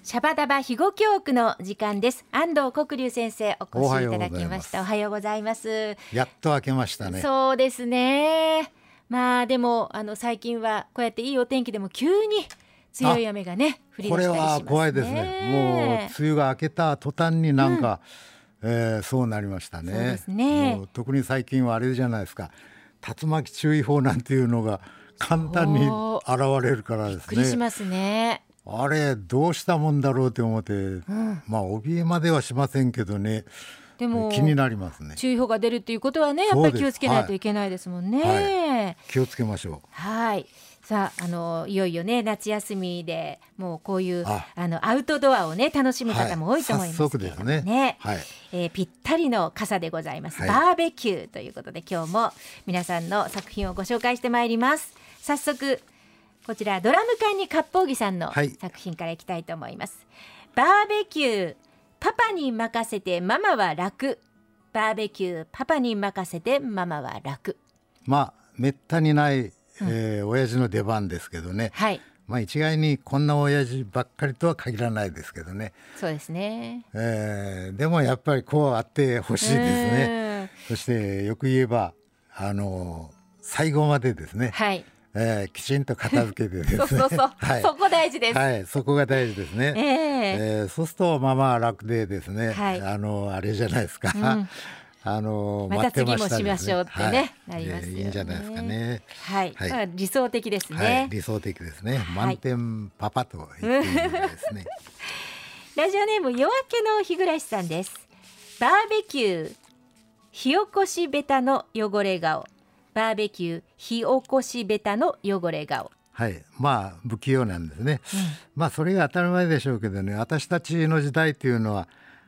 シャバダバ肥後教区の時間です。安藤国龍先生お越しいただきました。おはようございます。 やっと明けましたね。 そうですね。まあでも最近はこうやっていいお天気でも急に強い雨がね降り出したりしますね。 これは怖いですね。もう梅雨が明けた途端になんか、そうなりましたね。 そうですね。 もう特に最近はあれじゃないですか、竜巻注意報なんていうのが簡単に現れるからですね。 びっくりしますね。 あれどうしたもんだろうと思って、まあ怯えまではしませんけどね、 でも気になりますね。 注意報が出るということはね、やっぱり気をつけないといけないですもんね。 はい、気をつけましょう。 はい。さあ、いよいよね夏休みでもうこういうアウトドアをね楽しむ方も多いと思いますけれどもね、ぴったりの傘でございます、バーベキューということで今日も皆さんの作品をご紹介してまいります。早速こちらドラム缶に割烹着さんの作品からいきたいと思います。バーベキューパパに任せてママは楽。バーベキューパパに任せてママは楽。 まあめったにない親父の出番ですけどね、まあ一概にこんな親父ばっかりとは限らないですけどね。 そうですね、 でもやっぱりこうあってほしいですね。そしてよく言えば最後までですね、きちんと片付けてですねそう、そこ大事です。 そこが大事ですね。そうするとママは楽でですね、あれじゃないですか、 また次もしましょうってね、なりますよね。 いいんじゃないですかね。 理想的ですね。 理想的ですね。満点パパと言っていいですね。 ラジオネーム夜明けの日暮らしさんです。バーベキュー火起こしベタの汚れ顔。バーベキュー火起こしベタの汚れ顔。 まあ不器用なんですね。まあそれが当たり前でしょうけどね、私たちの時代っていうのは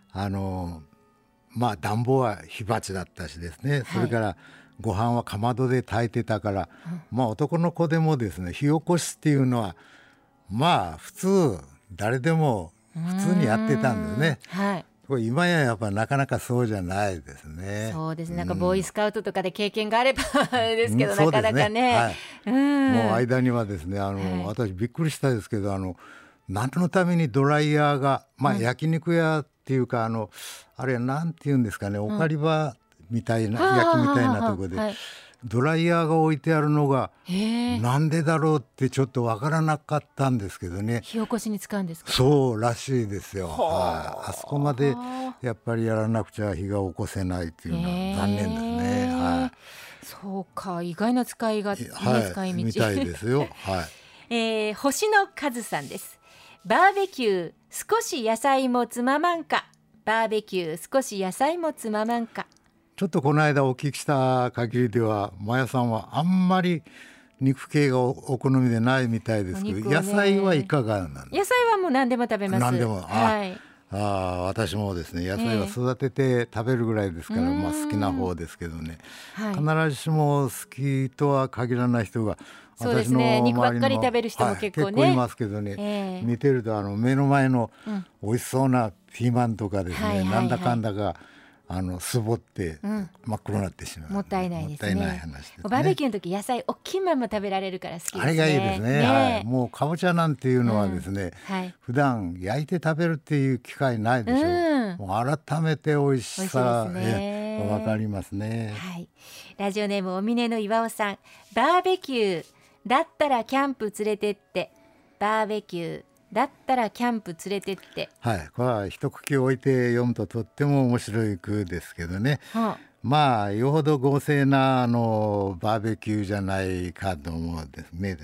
まあ暖房は火鉢だったしですね、それからご飯はかまどで炊いてたから、まあ男の子でもですね火起こしっていうのはまあ普通誰でも普通にやってたんですね。今やっぱなかなかそうじゃないですね。 そうですね。なんかボーイスカウトとかで経験があればですけど、なかなかね。 もう間にはですね私びっくりしたですけど何のためにドライヤーが、まあ焼肉屋っていうかあれなんていうんですかね、おかり場みたいな、焼きみたいなところで、ドライヤーが置いてあるのがなんでだろうってちょっとわからなかったんですけどね。 火起こしに使うんですか。 そうらしいですよ。あそこまでやっぱりやらなくちゃ火が起こせないっていうのは残念ですね。 そうか、意外な使いが、使い道みたいですよ。 星野和さんです。バーベキュー少し野菜もつままんか。バーベキュー少し野菜もつままんか。 ちょっとこの間お聞きした限りではマヤさんはあんまり肉系がお好みでないみたいですけど、野菜はいかがなんですか。 野菜はもう何でも食べます。 何でも。私もですね野菜は育てて食べるぐらいですから、まあ好きな方ですけどね、必ずしも好きとは限らない人が、 そうですね、肉ばっかり食べる人も結構いますけどね、見てると目の前の美味しそうなピーマンとかですね、なんだかんだがすぼって真っ黒になってしまう、 もったいないですね。 もったいない話ですね。 バーベキューの時野菜大きいまま食べられるから好きですね。 あれがいいですね。もうかぼちゃなんていうのはですね、普段焼いて食べるっていう機会ないでしょう。もう改めて美味しさがわかりますね。 ラジオネームお峰の岩尾さん。バーベキューだったらキャンプ連れてって。バーベキューだったらキャンプ連れてって。 これは一口置いて読むととっても面白い句ですけどね、まあよほど豪勢なバーベキューじゃないかと思うんですね。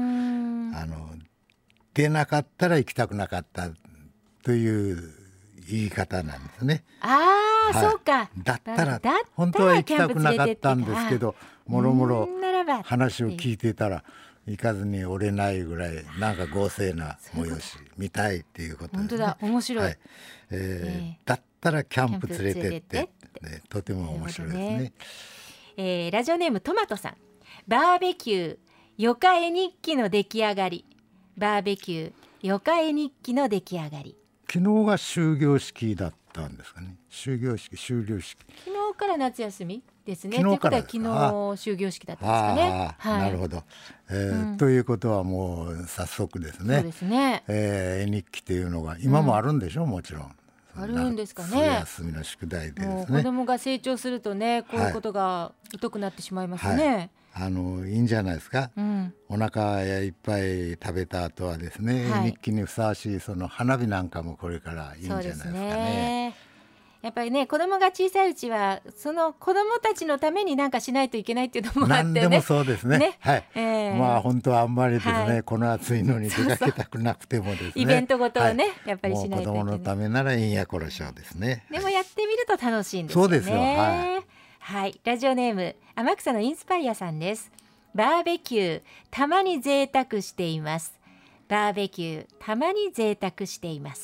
出なかったら行きたくなかったという言い方なんですね。 そうか。 だったら本当は行きたくなかったんですけど、もろもろ話を聞いてたら行かずに折れないぐらいなんか豪勢な催し見たいっていうことですね。 本当だ、面白い。 だったらキャンプ連れてって、とても面白いですね。ラジオネームトマトさん。バーベキューよか絵日記の出来上がり。バーベキューよか絵日記の出来上がり。 昨日が終業式だったんですかね。終了式。 昨日から夏休み。 ですね。昨日から昨日終業式だったんですかね。 はい、なるほど、ということはもう早速ですね。 そうですね。 絵日記というのが今もあるんでしょう、もちろん。 あるんですかね。 休みの宿題でですね。 もう子供が成長するとね、こういうことが疎くなってしまいますね。 いいんじゃないですか。お腹いっぱい食べた後はですね、絵日記にふさわしいその花火なんかもこれからいいんじゃないですかね。 やっぱりね、子供が小さいうちはその子供たちのために何かしないといけないっていうのもあってね。 何でもそうですね。はい。まあ本当はあんまりですね、この暑いのに出かけたくなくてもですね。 イベントごとをね、やっぱりしないといけない。 子供のためならいいんやこらしょうですね。 でもやってみると楽しいんですよね。 そうですよ。 はい。ラジオネーム天草のインスパイアさんです。バーベキューたまに贅沢しています。バーベキューたまに贅沢しています。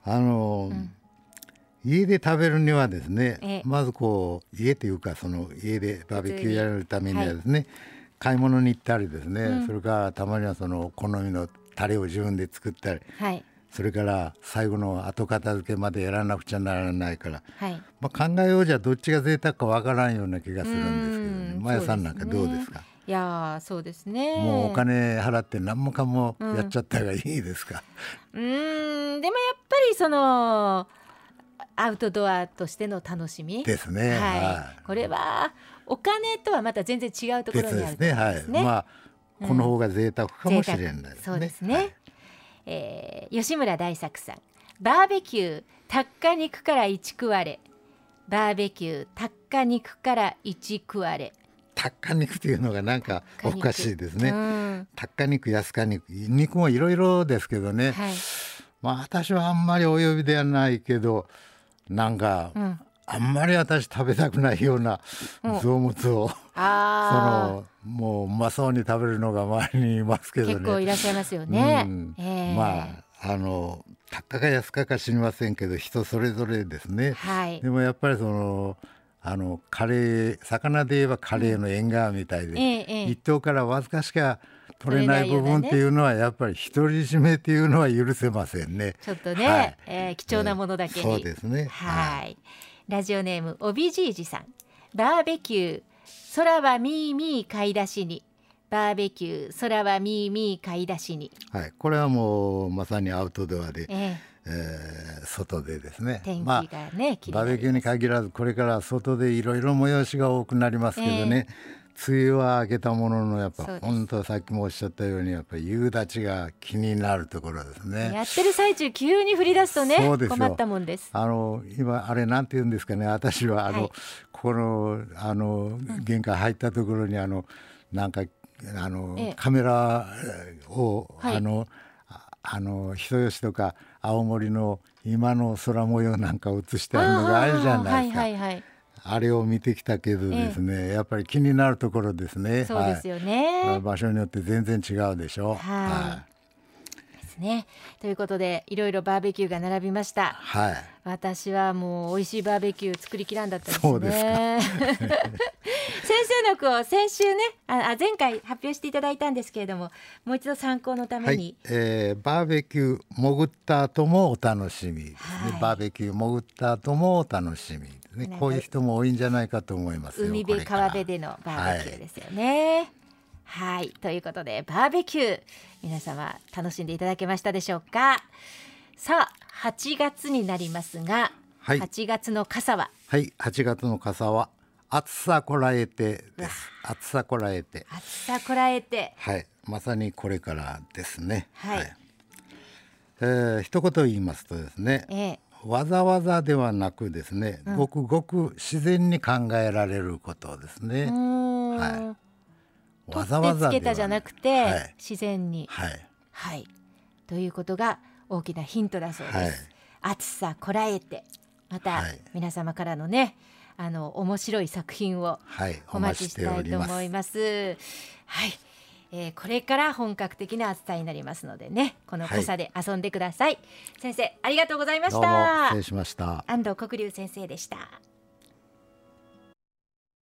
家で食べるにはですね、まずこう家というかその家でバーベキューやるためにはですね、買い物に行ったりですね、それからたまにはその好みのタレを自分で作ったり、それから最後の後片付けまでやらなくちゃならないから、考えようじゃどっちが贅沢かわからんような気がするんですけどね。まやさんなんかどうですか。 いやそうですね。 もうお金払って何もかもやっちゃったがいいですか。 でもやっぱりそのアウトドアとしての楽しみですね。 これはお金とはまた全然違うところにあるんですね。 まあこの方が贅沢かもしれないですね。 そうですね。吉村大作さん、バーベキュータッカ肉から1食われ。バーベキュータッカ肉から1食われ。 タッカ肉というのがなんかおかしいですね。タッカ肉、安か肉、肉もいろいろですけどね、まあ私はあんまりお呼びではないけど、なんか、あんまり私食べたくないような臓物を、もううまそうに食べるのが周りにいますけどね。 結構いらっしゃいますよね。 まあ高か安か知りませんけど人それぞれですね。でもやっぱりそのカレー、魚で言えばカレーの縁側みたいで、一頭からわずかしか取れない部分っていうのはやっぱり独り占めっていうのは許せませんね。 ちょっとね、貴重なものだけに。 そうですね。 ラジオネームおびじいじさん、バーベキュー空はみーみー買い出しに。バーベキュー空はみーみー買い出しに。 これはもうまさにアウトドアで、外でですね、 天気がね、 バーベキューに限らずこれから外でいろいろ催しが多くなりますけどね、梅雨は明けたもののやっぱ本当さっきもおっしゃったようにやっぱり夕立ちが気になるところですね。 やってる最中急に降り出すとね、困ったもんです。 今あれなんて言うんですかね、私はここの玄関入ったところになんかカメラを人吉とか青森の今の空模様なんか映してあるのがあるじゃないですか。あれを見てきたけどですね、やっぱり気になるところですね。 そうですよね。 場所によって全然違うでしょう。 ですね。ということでいろいろバーベキューが並びました。私はもう美味しいバーベキュー作りきらんだったんですね。 そうですか。 先生の句を先週ね、前回発表していただいたんですけれども、もう一度参考のために、 バーベキュー潜った後もお楽しみですね。バーベキュー潜った後もお楽しみですね。こういう人も多いんじゃないかと思いますよ。 海辺川辺でのバーベキューですよね。ということでバーベキュー皆様楽しんでいただけましたでしょうか。さあ8月になりますが、8月の傘は 8月の傘は暑さこらえてです。暑さこらえてまさにこれからですね。一言言いますとですね、わざわざではなくですね、ごくごく自然に考えられることですね。 わざわざつけたじゃなくて、自然に、ということが大きなヒントだそうです。暑さこらえて、また、皆様からのね面白い作品をお待ちしたいと思います。これから本格的な暑さになりますのでね、この傘で遊んでください。先生ありがとうございました。 どうも失礼しました。 安藤国龍先生でした。